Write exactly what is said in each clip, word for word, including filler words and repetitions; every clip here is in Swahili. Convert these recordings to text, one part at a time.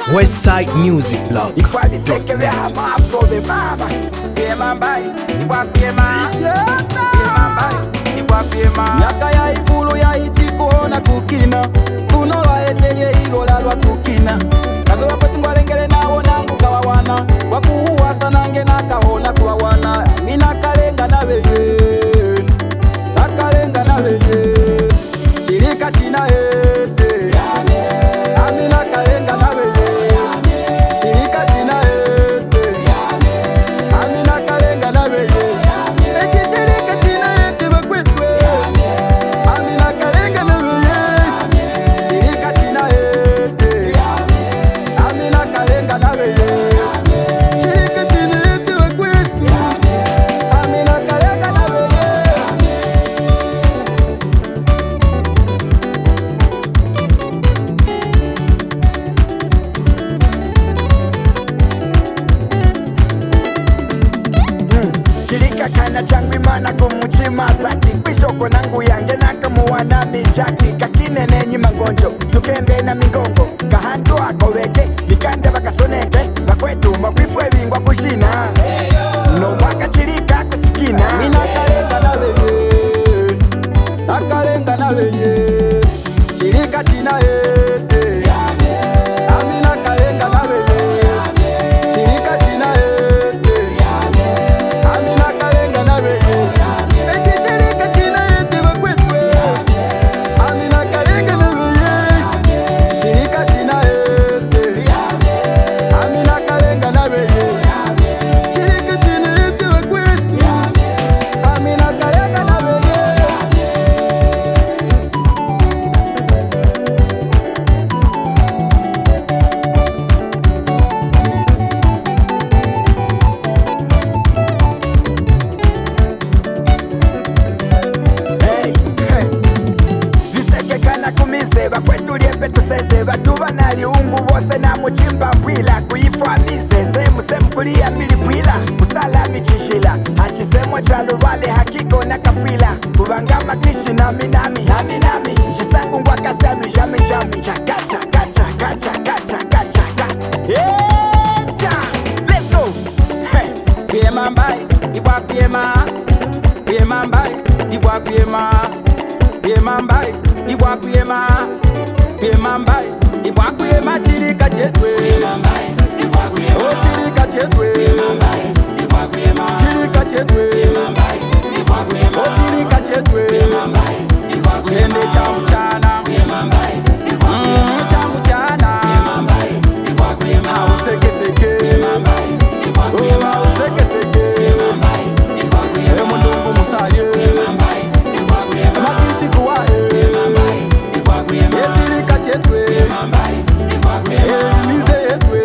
Westside Music Blog. Ifaliseke vya hamafro de mama Pema mbai, kwa pema Kwa pema Nyaka ya ikulu ya ichikuona kukina Kunola etenye ilo lalwa kukina Kazo wakwetu ngwalengele nawo nangu kawa wana Wakuhuwa sanange nakahona kuwa wana Mina kalenga na weye Nakalenga na weye Chirika china ete Amina kalenga na weye Chirika china ete Amina kalenga na weye Echi chirika china ete bakwetwe Amina kalenga na weye Chirika china ete Amina kalenga na weye Chirika china ete bakwetwe Amina kalenga na weye Chilika kana changu imana kumuchima saki Kwishoko nangu yange nakamuwana michaki Kakine nenyi mangonjo tukembe na mingongo Kahandu wako weke nikande bakasoneke Bakwetu makwifwe bingwa kushina No waka chilika kuchikina Mina kalenga na weye Nakalenga na weye Chilika china ete Amina kalenga na weye Chilika china ete Amina kalenga na weye Echi chilika china ete bakwetwe Amina kalenga na weye Chilika china ete Amina kalenga na weye Chilika china ete bakwetwe Amina kalenga na weye Hey, hey. Biseke kana kumise bakwetu liepe tusese batuba na liungu bose na muchimba mbwila kuifwamise semu semu kulia mbili pwila kusala michishila hachisemwa chalubale hakiko na kafila kubangama kishi nami nami nami nami shisangu ngwa kasami jami jami chaka chaka chaka chaka chaka chaka Echa let's go hey. Pema mbai, kwa pema Pema mbai, kwa pema Pema mbai, kwa pema Pema mbai, kwa pema Chilika chetwe Oh chilika chetwe Chilika chetwe Oh chilika chetwe Chende cha mchana Mm, cha mchana Hausekeseke Oh hausekeseke E mundungu musaye Makishi kuwahe E chilika chetwe E mize yetwe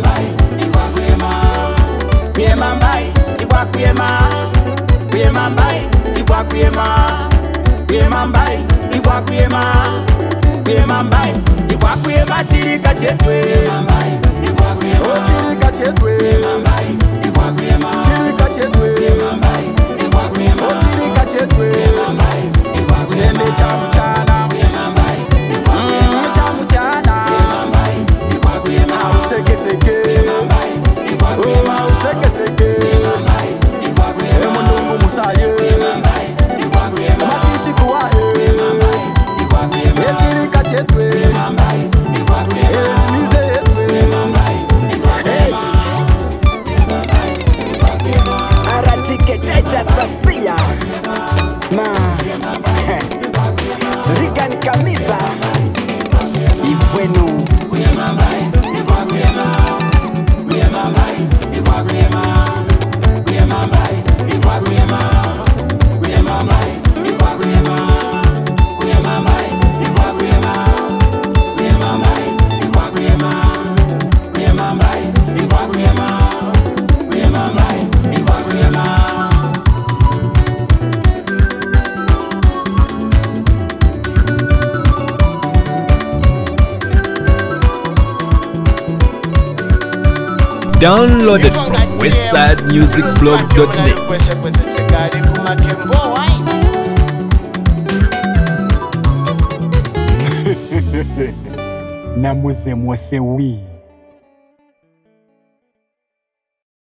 Pema mbai, ikwa kwema Pema mbai, ikwa kwema Pema mbai, ikwa kwema Pema mbai, ikwa kwema Chilika chetwe Oh chilika chetwe Chilika chetwe Oh chilika chetwe Chende cha mchana Mm, cha mchana Hausekeseke Oh hausekeseke E mundungu musaye Makishi kuwahe E chilika chetwe E mize yetwe Aratike teta sasia Ma Rigani kamisa Ivwenu Downloaded from westside music blog dot net. Na muse mwase wii